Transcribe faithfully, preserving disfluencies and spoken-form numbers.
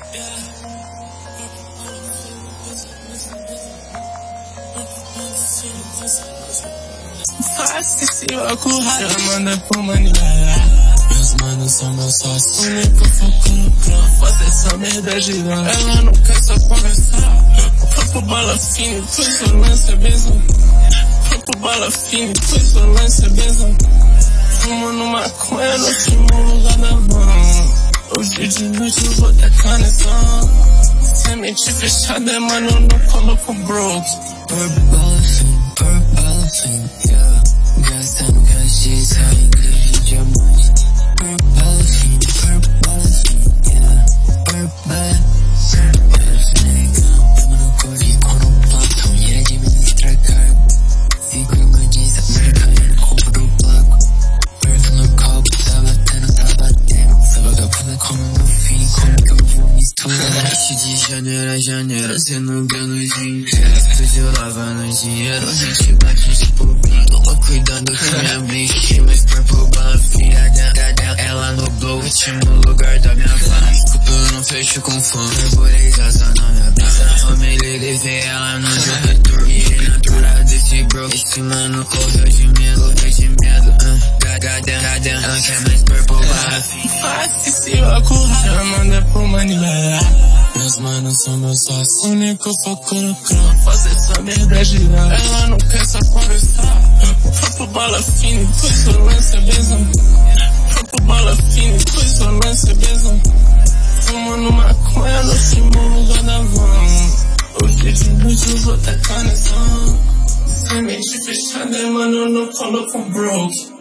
Fácil se ocorrer, ela manda pro manilar. Meus manos são meus sócios, único foco no plano, fazer essa merda girar. Ela não quer só conversar. Papo bala fina, pois o lance é benção. Papo bala fina, pois o lance é benção. Fumo no maconha, no último lugar da mão. Hoje de noite eu vou ter conexão. Semente fechada, é mano, não coloco broke. Purple bala fina, purple bala fina, yeah. Gastando castiça, incrível diamante. Purple bala fina, purple bala fina, yeah. Purple bala, purple bala fina, negão. Tamo no corre com o plantão e administra cargo. Fico em bandiza, mercaia, compro o placo. Perto no copo, tá batendo, tá batendo. Essa vagabunda come meu filho, como que eu vou misturar? Noite de janeiro a janeiro, sendo granozinho. Hoje eu lavando dinheiro, a gente bate tipo bingo. Tô cuidando que minha bitch, mas purple bala fiada. Ela no blow, último lugar da minha fama. Escuto, eu não fecho com fome. Carburei zaza na minha brasa. Na família levei ela no jogador. E natura desse bro. Esse mano correu de medo, correu de medo. Uh, gadem, gadem, ela quer mais purple bala fiada. Fácil se ocorrer, ela manda pro manilar. Meus manos são meus sócios, único foco no clã, fazer essa merda girar. Ela não quer só conversar. Papo bala fina, pois o lance é benção. Papo bala fina, pois o lance é benção. Fumo no maconha, no último lugar da van. Hoje de noite eu vou ter conexão. Semente fechada, mano, não coloco broke.